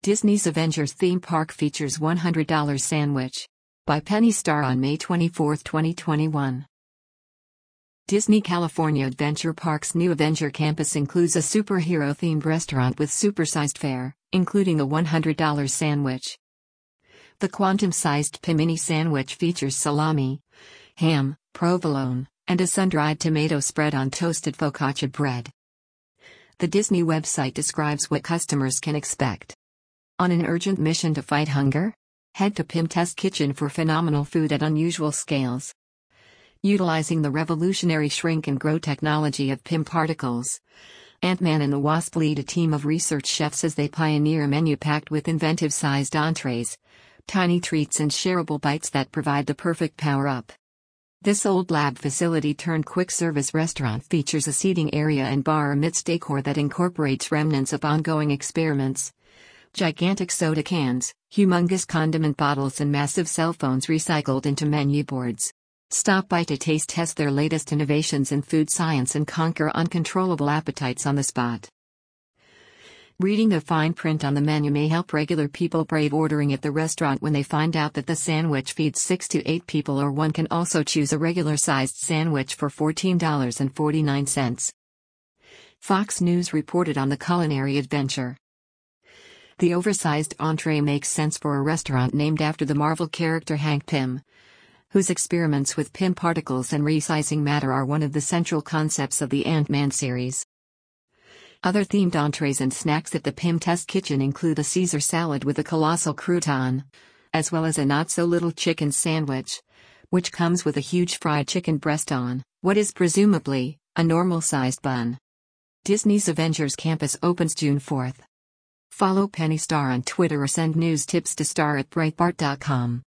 Disney's Avengers theme park features $100 sandwich. By Penny Starr on May 24, 2021. Disney California Adventure Park's new Avenger campus includes a superhero-themed restaurant with supersized fare, including a $100 sandwich. The quantum-sized Pimini sandwich features salami, ham, provolone, and a sun-dried tomato spread on toasted focaccia bread. The Disney website describes what customers can expect. On an urgent mission to fight hunger? Head to Pym Test Kitchen for phenomenal food at unusual scales. Utilizing the revolutionary shrink and grow technology of Pym particles, Ant-Man and the Wasp lead a team of research chefs as they pioneer a menu packed with inventive-sized entrees, tiny treats and shareable bites that provide the perfect power-up. This old lab facility turned quick-service restaurant features a seating area and bar amidst decor that incorporates remnants of ongoing experiments. Gigantic soda cans, humongous condiment bottles and massive cell phones recycled into menu boards. Stop by to taste test their latest innovations in food science and conquer uncontrollable appetites on the spot. Reading the fine print on the menu may help regular people brave ordering at the restaurant when they find out that the sandwich feeds 6 to 8 people, or one can also choose a regular-sized sandwich for $14.49. Fox News reported on the culinary adventure. The oversized entree makes sense for a restaurant named after the Marvel character Hank Pym, whose experiments with Pym particles and resizing matter are one of the central concepts of the Ant-Man series. Other themed entrees and snacks at the Pym Test Kitchen include a Caesar salad with a colossal crouton, as well as a not-so-little chicken sandwich, which comes with a huge fried chicken breast on what is presumably a normal-sized bun. Disney's Avengers campus opens June 4th. Follow Penny Starr on Twitter or send news tips to star@breitbart.com.